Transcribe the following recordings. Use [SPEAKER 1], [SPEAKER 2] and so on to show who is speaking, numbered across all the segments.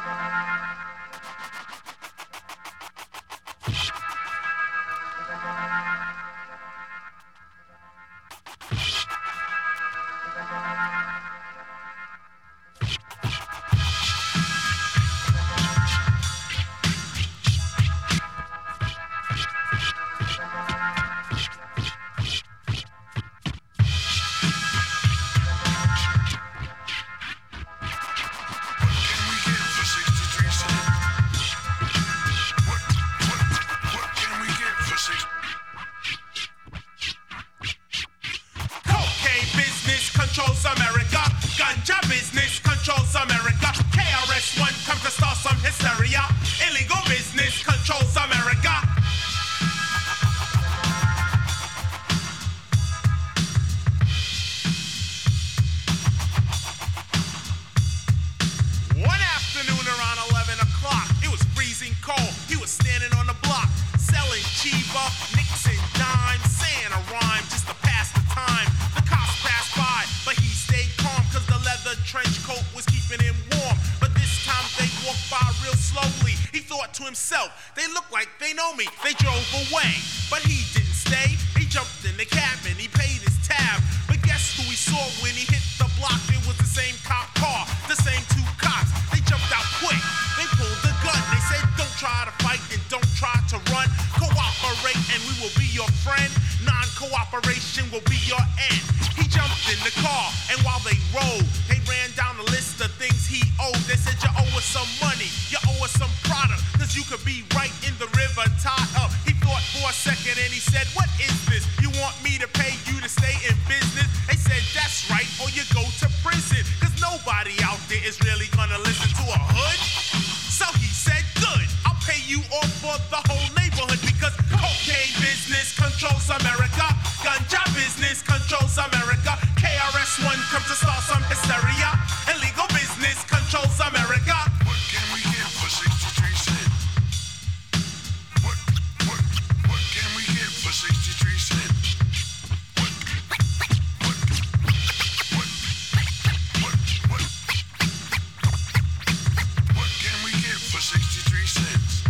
[SPEAKER 1] Controls America, ganja business controls America. KRS-One comes to start some hysteria. Illegal business controls America. One afternoon around 11 o'clock, it was freezing cold. He was standing on the block, selling Chiba, nicks and dimes, saying a rhyme just to pass the time. The cops passed by, but he stayed calm, cause the leather trench coat was keeping him warm. But this time they walked by real slowly. He thought to himself, they look like they know me. They drove away, but he didn't stay. He jumped in the cabin, he paid his tab. But guess who he saw when he hit the block? It was the same cop car, the same two cops. They jumped out quick, they pulled the gun. They said, don't try to fight and don't try to run. Cooperate and we will be your friend. Non-cooperation will be your end. He jumped in the car, and while they rode, they ran down the list of things he owed. They said, you owe us some money, you owe us some product, cause you could be right in the river tied up. He thought for a second and he said, what is this? You want me to pay you to stay in business? They said, that's right, or you go to prison, cause nobody out there is really gonna listen to a hood. So he said, good, I'll pay you off for the whole neighborhood, because cocaine business controls America, ganja business controls America, KRS-One comes to start some hysteria, illegal business controls America.
[SPEAKER 2] What can we get for 63 cents? What can we get for 63 cents? What can we get for 63 cents?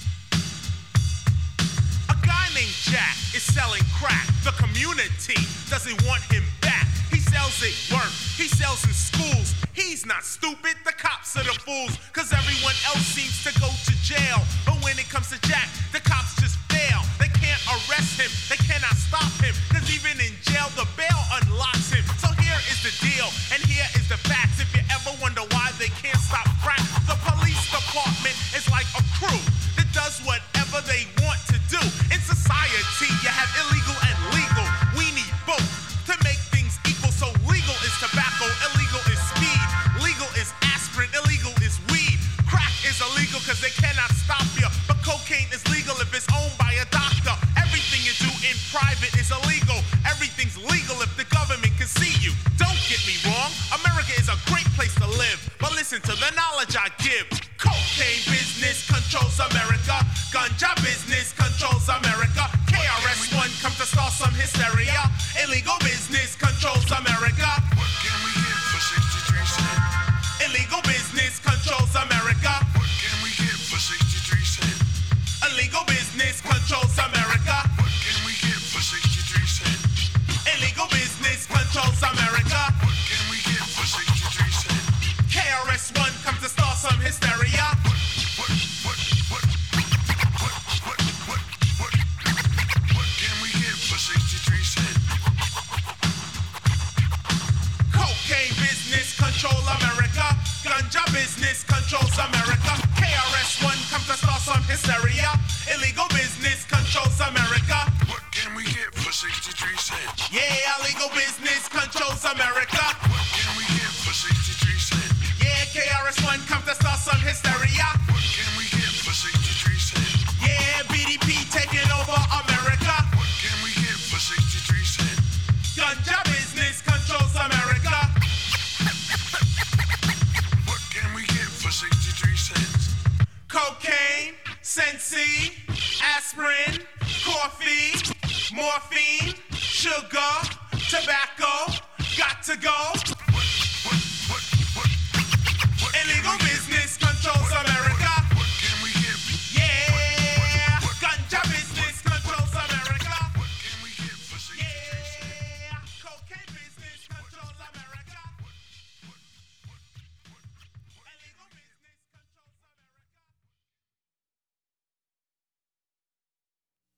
[SPEAKER 1] A guy named Jack is selling crack. The community doesn't want him back. He sells at work, he sells in schools. He's not stupid, the cops are the fools, cause everyone else seems to go to jail. But when it comes to Jack, the cops just fail. They can't arrest him, they cannot stop him, cause even in jail the bail unlocks him. So here is the deal, and here is the facts. If you ever wonder why they can't stop crack, the police department is like a crew that does whatever they want to do. In society you have illegal and legal. We need both to make things equal. So legal is tobacco, illegal is speed. Legal is aspirin, illegal is weed. Crack is illegal cause they cannot stop you, but cocaine is legal if it's owned by a doctor. Everything you do in private is illegal. Everything's legal if the government can see you. Don't get me wrong, America is a great place to live, but listen to the knowledge I give. Cocaine business controls America, ganja business controls America, KRS-One comes to start some hysteria, illegal business controls America.
[SPEAKER 2] What can we get for 63 cents?
[SPEAKER 1] Illegal business controls America.
[SPEAKER 2] What can we get for 63 cents?
[SPEAKER 1] Illegal business controls America.
[SPEAKER 2] What can we get for 63 cents?
[SPEAKER 1] Illegal business controls America.
[SPEAKER 2] What can we get for 63 cents?
[SPEAKER 1] KRS-One comes to start some hysteria.
[SPEAKER 2] What can we get for 63 cents?
[SPEAKER 1] Cocaine business control America, ganja business controls America, KRS-One comes to start some hysteria, illegal business controls America.
[SPEAKER 2] What can we get for 63 cents?
[SPEAKER 1] Yeah, illegal business controls America.